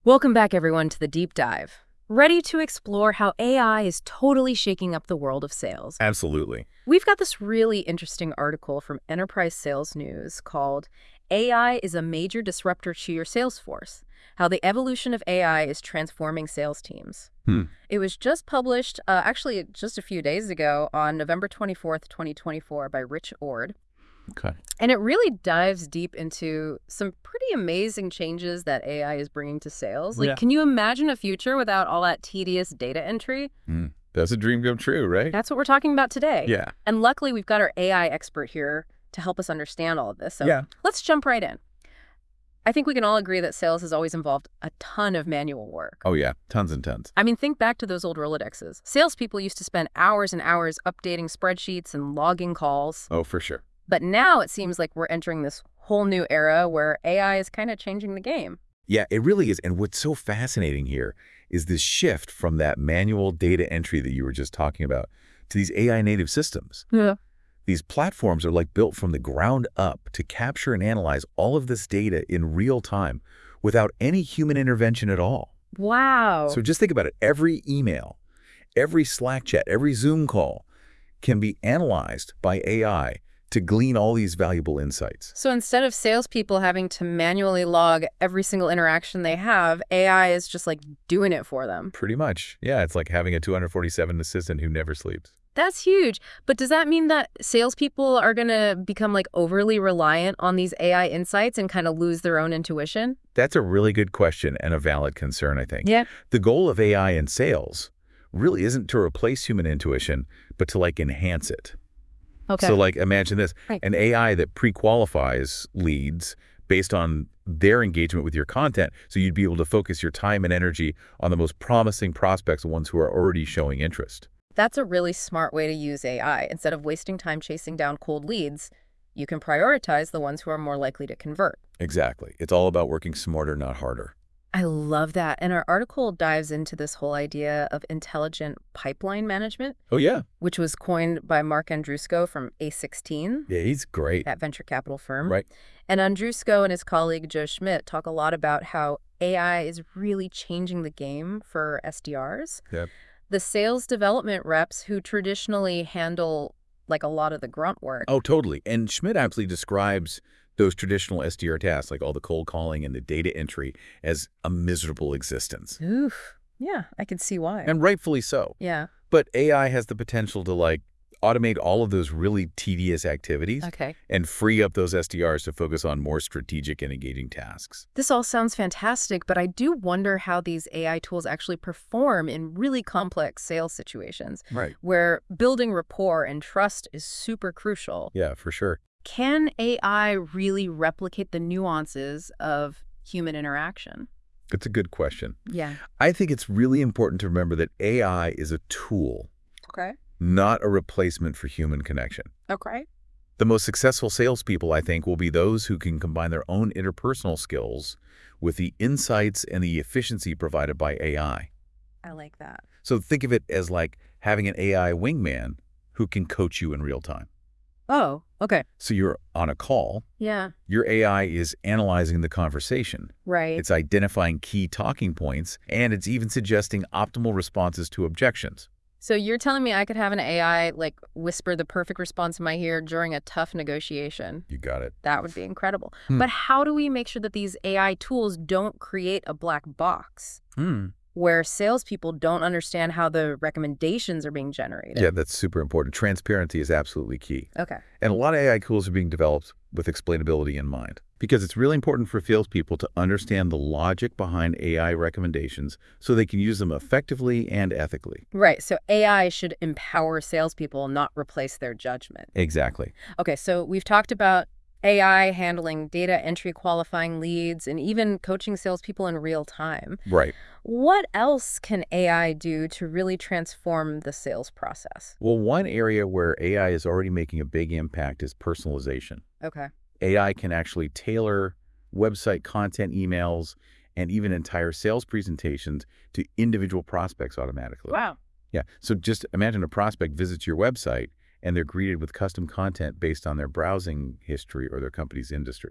Welcome back, everyone, to the deep dive. Ready to explore how AI is totally shaking up the world of sales. Absolutely. We've got this really interesting article from Enterprise Sales News called AI is a Major Disruptor to Your Sales Force, How the Evolution of AI is Transforming Sales Teams. It was just published, actually just a few days ago on November 24th, 2024 by Rich Ord. Okay. And it really dives deep into some pretty amazing changes that AI is bringing to sales. Yeah. Can you imagine a future without all that tedious data entry? That's a dream come true, right? That's what we're talking about today. Yeah. And luckily, we've got our AI expert here to help us understand all of this. So Yeah. let's jump right in. I think we can all agree that sales has always involved a ton of manual work. Oh, yeah. Tons and tons. I mean, think back to those old Rolodexes. Salespeople used to spend hours and hours updating spreadsheets and logging calls. Oh, for sure. But now it seems like we're entering this whole new era where AI is kind of changing the game. Yeah, it really is. And what's so fascinating here is this shift from that manual data entry that you were just talking about to these AI native systems. Yeah. These platforms are like built from the ground up to capture and analyze all of this data in real time without any human intervention at all. Wow. So just think about it. Every email, every Slack chat, every Zoom call can be analyzed by AI to glean all these valuable insights. So instead of salespeople having to manually log every single interaction they have, AI is just like doing it for them. Pretty much. Yeah, it's like having a 247 assistant who never sleeps. That's huge. But does that mean that salespeople are going to become like overly reliant on these AI insights and kind of lose their own intuition? That's a really good question and a valid concern, I think. Yeah. The goal of AI in sales really isn't to replace human intuition, but to enhance it. Okay. So imagine this, Right. an AI that pre-qualifies leads based on their engagement with your content. So you'd be able to focus your time and energy on the most promising prospects, the ones who are already showing interest. That's a really smart way to use AI. Instead of wasting time chasing down cold leads, you can prioritize the ones who are more likely to convert. Exactly. It's all about working smarter, not harder. I love that. And our article dives into this whole idea of intelligent pipeline management, Oh, yeah. which was coined by Mark Andrusko from A16, Yeah, he's great. that venture capital firm. Right. And Andrusko and his colleague Joe Schmidt talk a lot about how AI is really changing the game for SDRs. Yep. The sales development reps who traditionally handle a lot of the grunt work. Oh, totally. And Schmidt actually describes those traditional SDR tasks, like all the cold calling and the data entry, as a miserable existence. Oof. Yeah, I can see why. And rightfully so. Yeah. But AI has the potential to automate all of those really tedious activities Okay. and free up those SDRs to focus on more strategic and engaging tasks. This all sounds fantastic, but I do wonder how these AI tools actually perform in really complex sales situations Right. where building rapport and trust is super crucial. Yeah, for sure. Can AI really replicate the nuances of human interaction? It's a good question. Yeah. I think it's really important to remember that AI is a tool, Okay. not a replacement for human connection. Okay. The most successful salespeople, I think, will be those who can combine their own interpersonal skills with the insights and the efficiency provided by AI. I like that. So think of it as like having an AI wingman who can coach you in real time. Oh, okay. So you're on a call, Yeah. your AI is analyzing the conversation. Right. It's identifying key talking points, and it's even suggesting optimal responses to objections. So you're telling me I could have an AI whisper the perfect response in my ear during a tough negotiation? You got it. That would be incredible. But how do we make sure that these AI tools don't create a black box where salespeople don't understand how the recommendations are being generated? Yeah, that's super important. Transparency is absolutely key. Okay. And a lot of AI tools are being developed with explainability in mind, because it's really important for salespeople to understand the logic behind AI recommendations so they can use them effectively and ethically. Right. So AI should empower salespeople, not replace their judgment. Exactly. Okay. So we've talked about AI handling data entry, qualifying leads, and even coaching salespeople in real time. Right. What else can AI do to really transform the sales process? Well, one area where AI is already making a big impact is personalization. Okay. AI can actually tailor website content, emails, and even entire sales presentations to individual prospects automatically. Wow. Yeah. So just imagine a prospect visits your website and they're greeted with custom content based on their browsing history or their company's industry.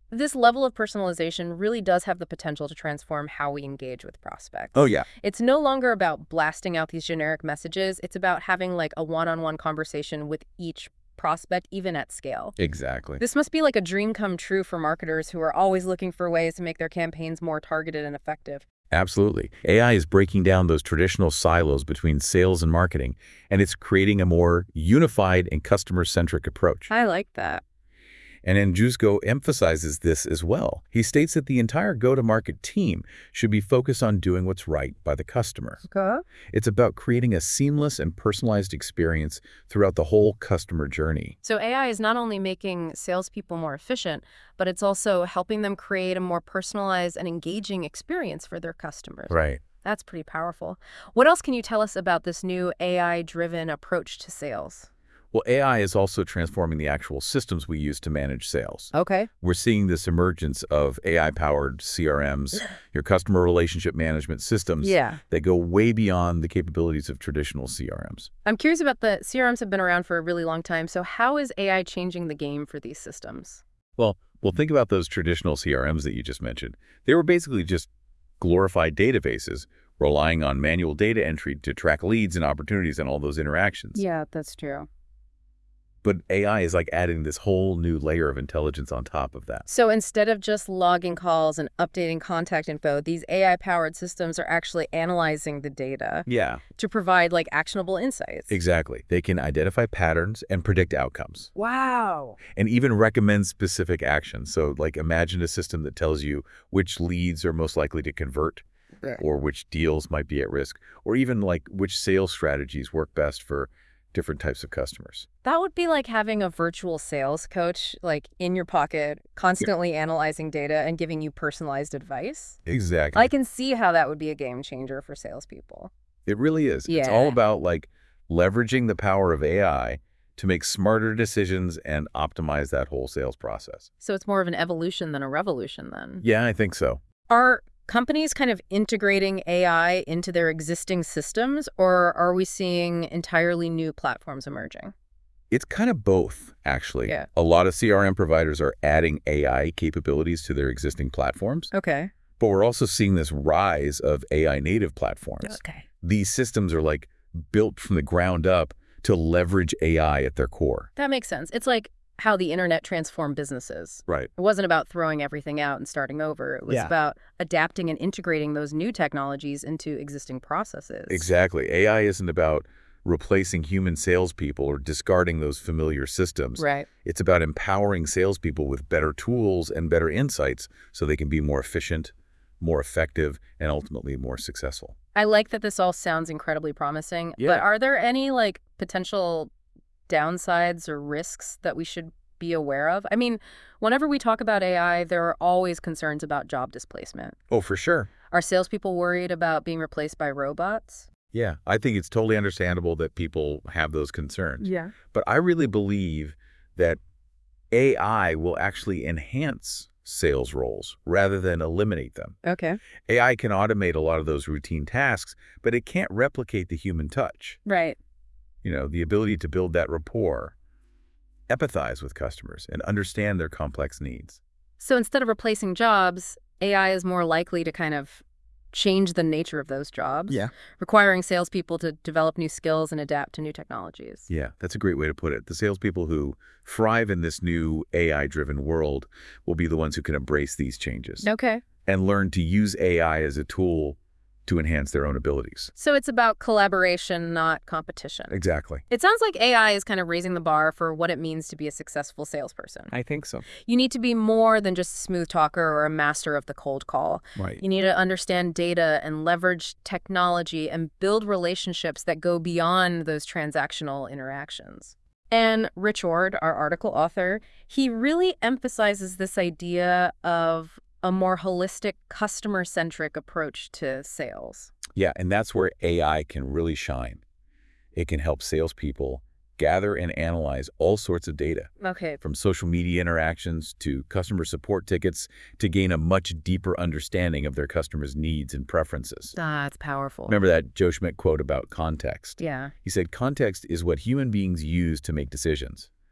This level of personalization really does have the potential to transform how we engage with prospects. Oh, yeah. It's no longer about blasting out these generic messages. It's about having like a one-on-one conversation with each prospect, even at scale. Exactly. This must be like a dream come true for marketers who are always looking for ways to make their campaigns more targeted and effective. Absolutely. AI is breaking down those traditional silos between sales and marketing, and it's creating a more unified and customer-centric approach. I like that. And Andrzejko emphasizes this as well. He states that the entire go-to-market team should be focused on doing what's right by the customer. Okay. It's about creating a seamless and personalized experience throughout the whole customer journey. So AI is not only making salespeople more efficient, but it's also helping them create a more personalized and engaging experience for their customers. Right. That's pretty powerful. What else can you tell us about this new AI-driven approach to sales? Well, AI is also transforming the actual systems we use to manage sales. Okay. We're seeing this emergence of AI-powered CRMs, your customer relationship management systems that go way beyond the capabilities of traditional CRMs. I'm curious about the CRMs have been around for a really long time, so how is AI changing the game for these systems? Well, think about those traditional CRMs that you just mentioned. They were basically just glorified databases relying on manual data entry to track leads and opportunities and all those interactions. Yeah, that's true. But AI is like adding this whole new layer of intelligence on top of that. So instead of just logging calls and updating contact info, these AI-powered systems are actually analyzing the data to provide like actionable insights. Exactly. They can identify patterns and predict outcomes. Wow. And even recommend specific actions. So like imagine a system that tells you which leads are most likely to convert or which deals might be at risk, or even like which sales strategies work best for different types of customers. That would be like having a virtual sales coach like in your pocket, constantly analyzing data and giving you personalized advice. Exactly. I can see how that would be a game changer for salespeople. It really is. Yeah. It's all about like leveraging the power of AI to make smarter decisions and optimize that whole sales process. So it's more of an evolution than a revolution then. Yeah, I think so. Are companies kind of integrating AI into their existing systems, or are we seeing entirely new platforms emerging? It's kind of both, actually. Yeah. A lot of CRM providers are adding AI capabilities to their existing platforms. Okay. But we're also seeing this rise of AI native platforms. Okay. These systems are like built from the ground up to leverage AI at their core. That makes sense. It's like how the internet transformed businesses. Right. It wasn't about throwing everything out and starting over. It was about adapting and integrating those new technologies into existing processes. Exactly. AI isn't about replacing human salespeople or discarding those familiar systems. Right. It's about empowering salespeople with better tools and better insights so they can be more efficient, more effective, and ultimately more successful. I like that this all sounds incredibly promising, but are there any like potential downsides or risks that we should be aware of? I mean, whenever we talk about AI, there are always concerns about job displacement. Oh, for sure. Are salespeople worried about being replaced by robots? Yeah, I think it's totally understandable that people have those concerns. Yeah. But I really believe that AI will actually enhance sales roles rather than eliminate them. Okay. AI can automate a lot of those routine tasks, but it can't replicate the human touch. Right. You know, the ability to build that rapport, empathize with customers, and understand their complex needs. So instead of replacing jobs, AI is more likely to kind of change the nature of those jobs, requiring salespeople to develop new skills and adapt to new technologies. Yeah, that's a great way to put it. The salespeople who thrive in this new AI-driven world will be the ones who can embrace these changes. Okay. And learn to use AI as a tool to enhance their own abilities. So it's about collaboration, not competition. Exactly. It sounds like AI is kind of raising the bar for what it means to be a successful salesperson. I think so. You need to be more than just a smooth talker or a master of the cold call. Right. You need to understand data and leverage technology and build relationships that go beyond those transactional interactions. And Rich Ord, our article author, he really emphasizes this idea of a more holistic, customer-centric approach to sales. Yeah, and that's where AI can really shine. It can help salespeople gather and analyze all sorts of data. Okay. From social media interactions to customer support tickets to gain a much deeper understanding of their customers' needs and preferences. That's powerful. Remember that Joe Schmidt quote about context? Yeah. He said, context is what human beings use to make decisions.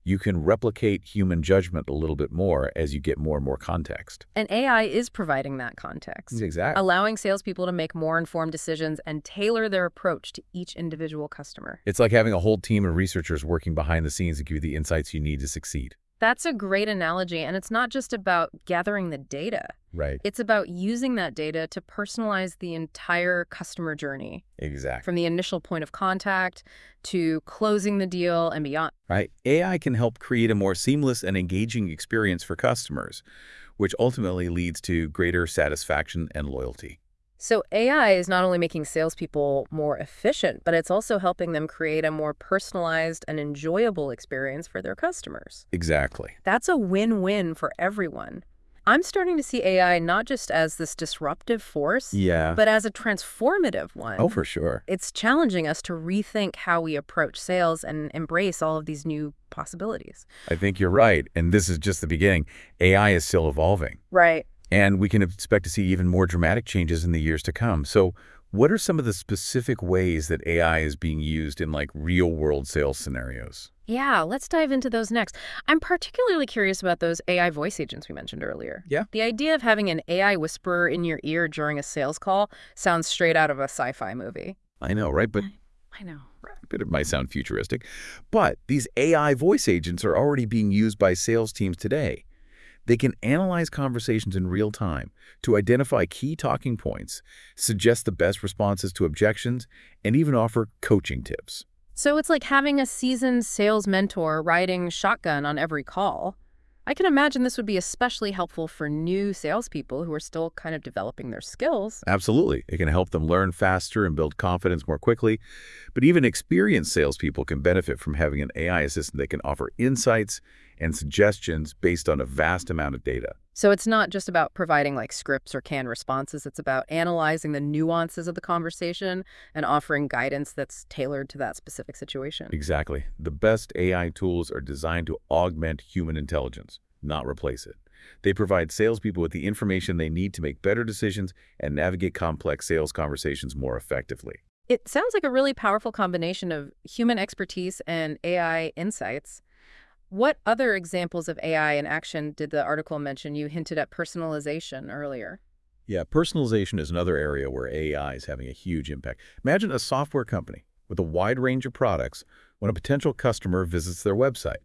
You can replicate human judgment a little bit more as you get more and more context. And AI is providing that context, Exactly. allowing salespeople to make more informed decisions and tailor their approach to each individual customer. It's like having a whole team of researchers working behind the scenes to give you the insights you need to succeed. That's a great analogy, and it's not just about gathering the data. Right. It's about using that data to personalize the entire customer journey, Exactly. from the initial point of contact to closing the deal and beyond. Right. AI can help create a more seamless and engaging experience for customers, which ultimately leads to greater satisfaction and loyalty. So AI is not only making salespeople more efficient, but it's also helping them create a more personalized and enjoyable experience for their customers. Exactly. That's a win-win for everyone. I'm starting to see AI not just as this disruptive force, Yeah. but as a transformative one. Oh, for sure. It's challenging us to rethink how we approach sales and embrace all of these new possibilities. I think you're right. And this is just the beginning. AI is still evolving. Right. And we can expect to see even more dramatic changes in the years to come. So what are some of the specific ways that AI is being used in real-world sales scenarios? Yeah, let's dive into those next. I'm particularly curious about those AI voice agents we mentioned earlier. Yeah. The idea of having an AI whisperer in your ear during a sales call sounds straight out of a sci-fi movie. I know, right? But I know. it might sound futuristic. But these AI voice agents are already being used by sales teams today. They can analyze conversations in real time to identify key talking points, suggest the best responses to objections, and even offer coaching tips. So it's like having a seasoned sales mentor riding shotgun on every call. I can imagine this would be especially helpful for new salespeople who are still kind of developing their skills. Absolutely. It can help them learn faster and build confidence more quickly. But even experienced salespeople can benefit from having an AI assistant that can offer insights and suggestions based on a vast amount of data. So it's not just about providing scripts or canned responses. It's about analyzing the nuances of the conversation and offering guidance that's tailored to that specific situation. Exactly. The best AI tools are designed to augment human intelligence, not replace it. They provide salespeople with the information they need to make better decisions and navigate complex sales conversations more effectively. It sounds like a really powerful combination of human expertise and AI insights. What other examples of AI in action did the article mention? You hinted at personalization earlier. Yeah, personalization is another area where AI is having a huge impact. Imagine a software company with a wide range of products when a potential customer visits their website.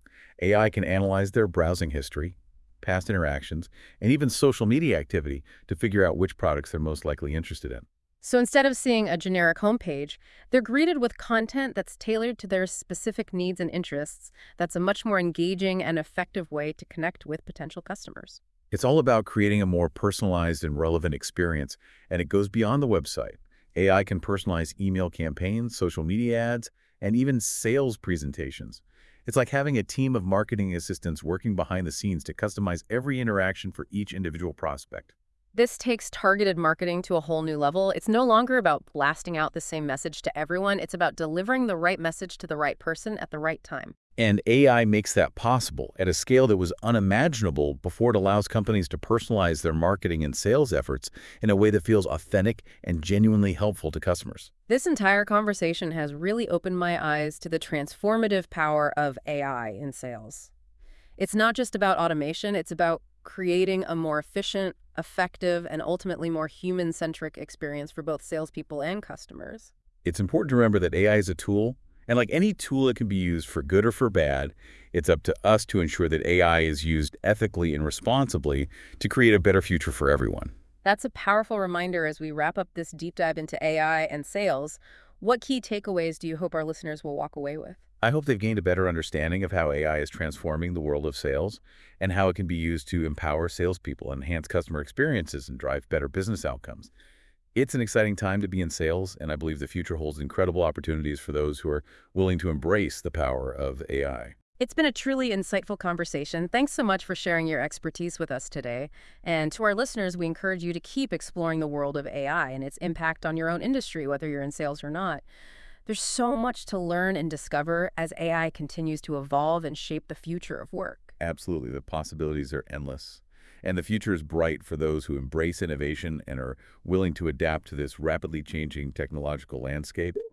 AI can analyze their browsing history, past interactions, and even social media activity to figure out which products they're most likely interested in. So instead of seeing a generic homepage, they're greeted with content that's tailored to their specific needs and interests. That's a much more engaging and effective way to connect with potential customers. It's all about creating a more personalized and relevant experience, and it goes beyond the website. AI can personalize email campaigns, social media ads, and even sales presentations. It's like having a team of marketing assistants working behind the scenes to customize every interaction for each individual prospect. This takes targeted marketing to a whole new level. It's no longer about blasting out the same message to everyone. It's about delivering the right message to the right person at the right time. And AI makes that possible at a scale that was unimaginable before. It allows companies to personalize their marketing and sales efforts in a way that feels authentic and genuinely helpful to customers. This entire conversation has really opened my eyes to the transformative power of AI in sales. It's not just about automation, it's about creating a more efficient, effective, and ultimately more human-centric experience for both salespeople and customers. It's important to remember that AI is a tool, and like any tool, it can be used for good or for bad. It's up to us to ensure that AI is used ethically and responsibly to create a better future for everyone. That's a powerful reminder as we wrap up this deep dive into AI and sales. What key takeaways do you hope our listeners will walk away with? I hope they've gained a better understanding of how AI is transforming the world of sales and how it can be used to empower salespeople, enhance customer experiences, and drive better business outcomes. It's an exciting time to be in sales, and I believe the future holds incredible opportunities for those who are willing to embrace the power of AI. It's been a truly insightful conversation. Thanks so much for sharing your expertise with us today. And to our listeners, we encourage you to keep exploring the world of AI and its impact on your own industry, whether you're in sales or not. There's so much to learn and discover as AI continues to evolve and shape the future of work. Absolutely. The possibilities are endless. And the future is bright for those who embrace innovation and are willing to adapt to this rapidly changing technological landscape.